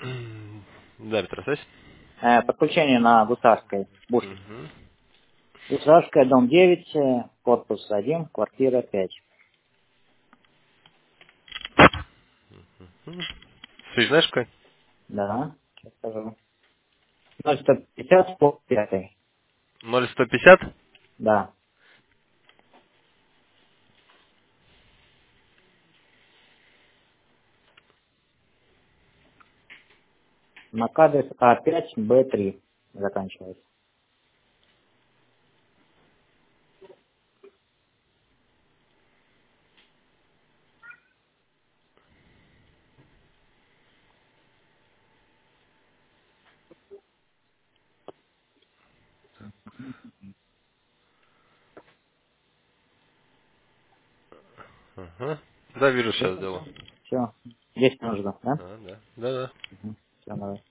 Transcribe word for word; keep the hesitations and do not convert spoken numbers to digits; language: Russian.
М, Да, Петр, связь? Э, подключение на Гусарской, Бушке. Угу. Гусарская, дом девять, э, корпус один, квартира пять. Связь знаешь какой? Да, сейчас скажу. ноль сто пятьдесят, пол пятый. ноль сто пятьдесят? Да. МАК-адрес А пять Б три заканчивается. Ага. Да, вижу, сейчас сделал. Все. Здесь нужно, да? А, да. Да, да. Все, давай.